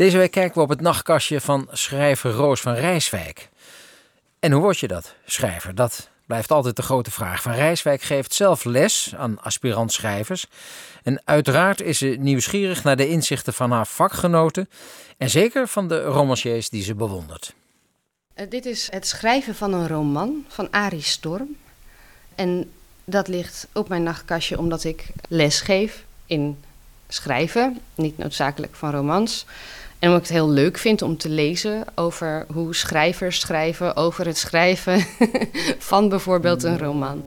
Deze week kijken we op het nachtkastje van schrijver Roos van Rijswijk. En hoe word je dat, schrijver? Dat blijft altijd de grote vraag. Van Rijswijk geeft zelf les aan aspirant-schrijvers. En uiteraard is ze nieuwsgierig naar de inzichten van haar vakgenoten. En zeker van de romanciers die ze bewondert. Dit is het schrijven van een roman van Arie Storm. En dat ligt op mijn nachtkastje omdat ik les geef in schrijven. Niet noodzakelijk van romans. En omdat ik het heel leuk vind om te lezen over hoe schrijvers schrijven over het schrijven van bijvoorbeeld een roman.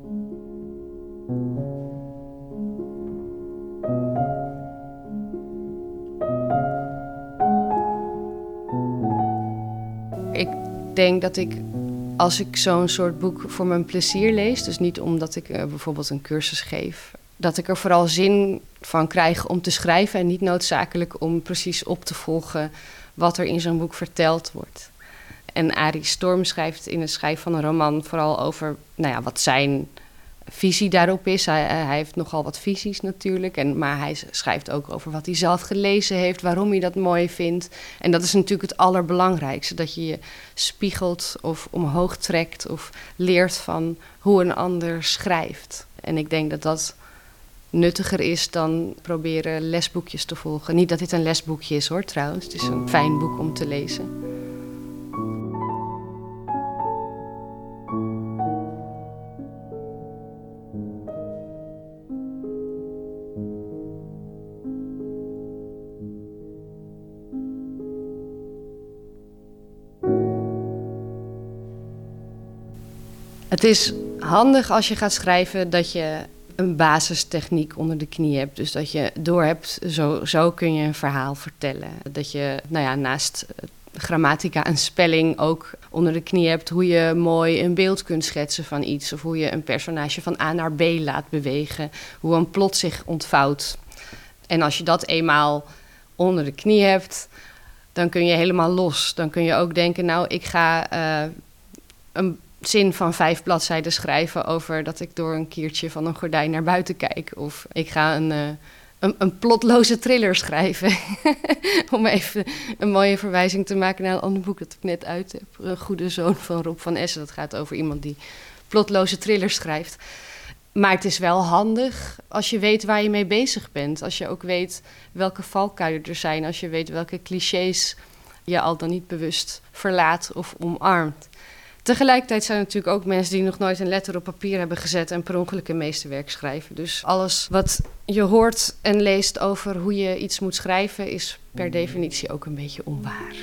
Ik denk dat ik, als ik zo'n soort boek voor mijn plezier lees, dus niet omdat ik bijvoorbeeld een cursus geef, dat ik er vooral zin van krijg om te schrijven en niet noodzakelijk om precies op te volgen wat er in zo'n boek verteld wordt. En Arie Storm schrijft in het schrijven van een roman vooral over wat zijn visie daarop is. Hij heeft nogal wat visies natuurlijk, maar hij schrijft ook over wat hij zelf gelezen heeft, waarom hij dat mooi vindt. En dat is natuurlijk het allerbelangrijkste, dat je je spiegelt of omhoog trekt of leert van hoe een ander schrijft. En ik denk dat dat nuttiger is dan proberen lesboekjes te volgen. Niet dat dit een lesboekje is hoor, trouwens. Het is een fijn boek om te lezen. Het is handig als je gaat schrijven dat je een basistechniek onder de knie hebt. Dus dat je doorhebt, zo kun je een verhaal vertellen. Dat je naast grammatica en spelling ook onder de knie hebt hoe je mooi een beeld kunt schetsen van iets. Of hoe je een personage van A naar B laat bewegen. Hoe een plot zich ontvouwt. En als je dat eenmaal onder de knie hebt, dan kun je helemaal los. Dan kun je ook denken, ik ga een zin van 5 bladzijden schrijven over dat ik door een kiertje van een gordijn naar buiten kijk. Of ik ga een plotloze thriller schrijven. Om even een mooie verwijzing te maken naar een ander boek dat ik net uit heb. Een goede zoon van Rob van Essen. Dat gaat over iemand die plotloze thrillers schrijft. Maar het is wel handig als je weet waar je mee bezig bent. Als je ook weet welke valkuilen er zijn. Als je weet welke clichés je al dan niet bewust verlaat of omarmt. Tegelijkertijd zijn er natuurlijk ook mensen die nog nooit een letter op papier hebben gezet en per ongeluk een meesterwerk schrijven. Dus alles wat je hoort en leest over hoe je iets moet schrijven is per definitie ook een beetje onwaar.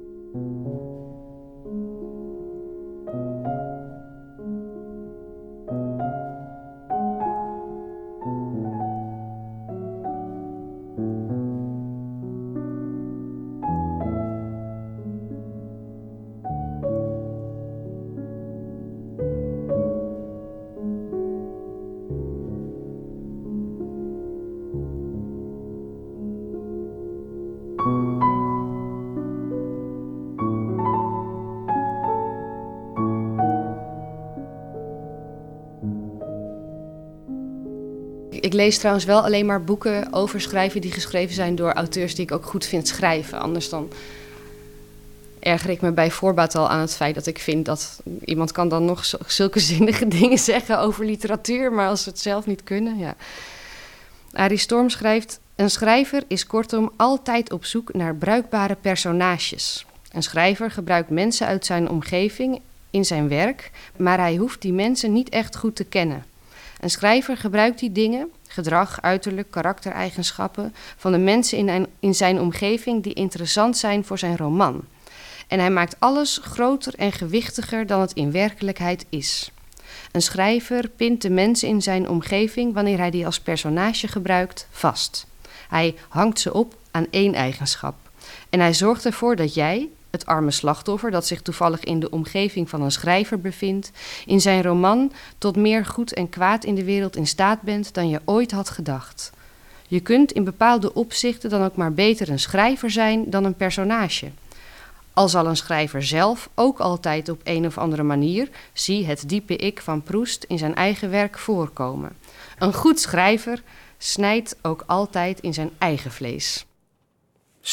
Ik lees trouwens wel alleen maar boeken over schrijven die geschreven zijn door auteurs die ik ook goed vind schrijven. Anders dan erger ik me bij voorbaat al aan het feit dat ik vind dat iemand kan dan nog zulke zinnige dingen zeggen over literatuur, maar als ze het zelf niet kunnen, ja. Arie Storm schrijft: een schrijver is kortom altijd op zoek naar bruikbare personages. Een schrijver gebruikt mensen uit zijn omgeving in zijn werk, maar hij hoeft die mensen niet echt goed te kennen. Een schrijver gebruikt die dingen, gedrag, uiterlijk, karaktereigenschappen van de mensen in zijn omgeving die interessant zijn voor zijn roman. En hij maakt alles groter en gewichtiger dan het in werkelijkheid is. Een schrijver pint de mensen in zijn omgeving, wanneer hij die als personage gebruikt, vast. Hij hangt ze op aan één eigenschap. En hij zorgt ervoor dat jij, het arme slachtoffer dat zich toevallig in de omgeving van een schrijver bevindt, in zijn roman tot meer goed en kwaad in de wereld in staat bent dan je ooit had gedacht. Je kunt in bepaalde opzichten dan ook maar beter een schrijver zijn dan een personage. Al zal een schrijver zelf ook altijd op een of andere manier, zie het diepe ik van Proest, in zijn eigen werk voorkomen. Een goed schrijver snijdt ook altijd in zijn eigen vlees. Zo,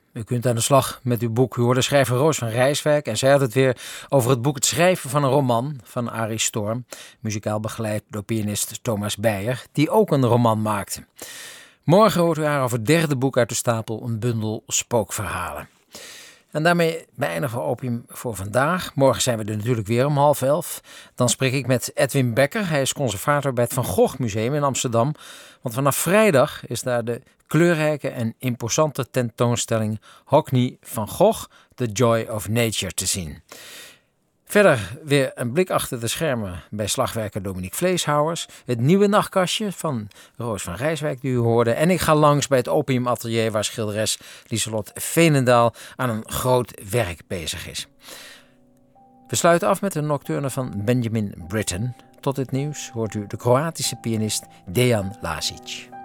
U kunt aan de slag met uw boek. U hoorde schrijver Roos van Rijswijk en zij had het weer over het boek Het schrijven van een roman van Arie Storm, muzikaal begeleid door pianist Thomas Beyer, die ook een roman maakte. Morgen hoort u haar over het derde boek uit de stapel, een bundel spookverhalen. En daarmee beëindigen we Opium voor vandaag. Morgen zijn we er natuurlijk weer om 10:30. Dan spreek ik met Edwin Becker. Hij is conservator bij het Van Gogh Museum in Amsterdam. Want vanaf vrijdag is daar de kleurrijke en imposante tentoonstelling Hockney van Gogh, The Joy of Nature te zien. Verder weer een blik achter de schermen bij slagwerker Dominique Vleeshouwers. Het nieuwe nachtkastje van Roos van Rijswijk die u hoorde. En ik ga langs bij het Opiumatelier waar schilderes Lieselot Veenendaal aan een groot werk bezig is. We sluiten af met een nocturne van Benjamin Britten. Tot het nieuws hoort u de Kroatische pianist Dejan Lazic.